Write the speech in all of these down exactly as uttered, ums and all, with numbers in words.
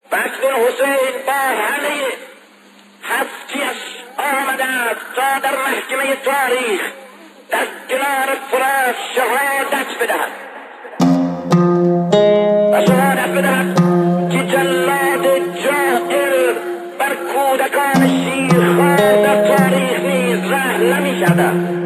وقت حسین با همه هستیش آمده است تا در محکمه تاریخ در کنار فرات شهادت بدهد و شهادت بدهد که جلاد جائر بر کودکان شیرخوار در تاریخ نیز رحم نمی شود.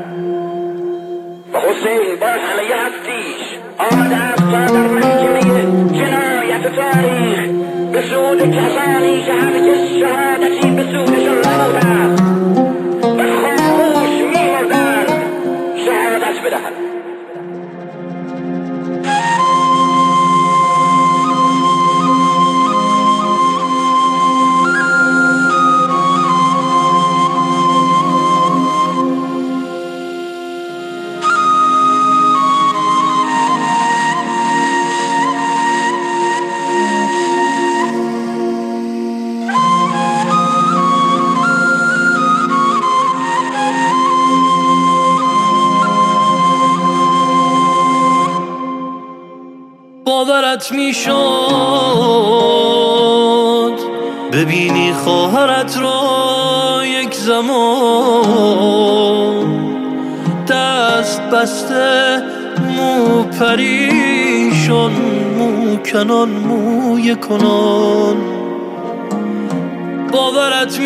و حسین با همه هستیش آمده است تا در محکمه جنایت تاریخ به سود کسانی که هرگز شهادتی به سودشان نبوده است و خاموش می‌مردند شهادت بدهد. باورت میشد ببینی خواهرت را یک زمان دست بسته، مو پریشان، مو کنان، موی کنان. باورت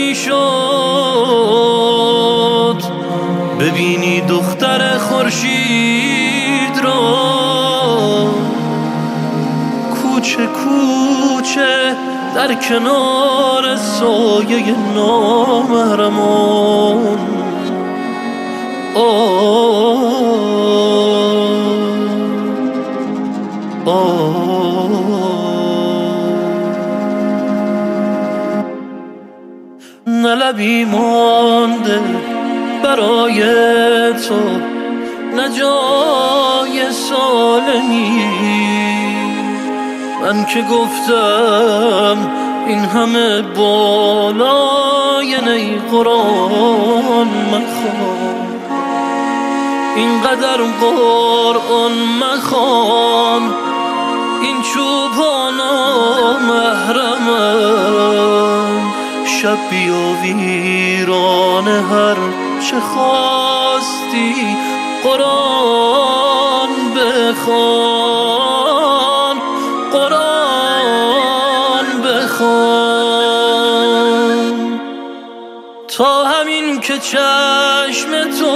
میشد ببینی دختر خورشید را کوچه کوچه در کنار سایه نامحرمان. آه آه نه لبی مانده برای تو، نه جای سالمی. من که گفتم این همه بالای نی قرآن مخوان، اینقدر قرآن مخوان، این چوبانا محرمن. شب بیا ویران هر چه خواستی قرآن بخوان، قرآن بخوان. تا همین که چشم تو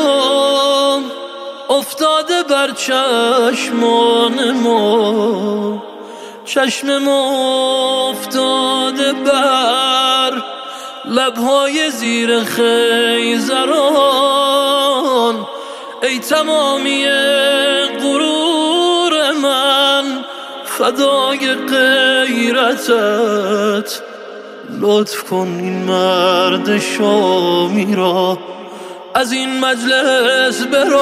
افتاده بر چشمان ما، چشم ما افتاده بر لبهای زیر خیزران. ای تمامی غرور من فدای غیرتت، لطف کن این مرد شامی را از این مجلس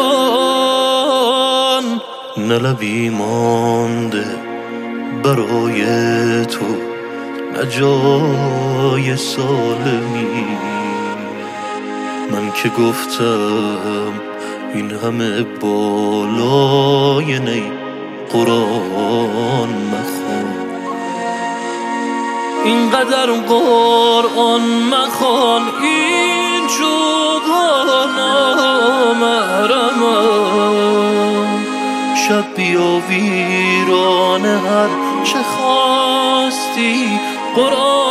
بران. نه لبی مانده برای تو، نه جای سالمی. من که گفتم این همه بالای نی قرآن مخوان، اینقدر قرآن مخوان، این چوبانا محرمن. شب بیا ویران هر چه خواستی قرآن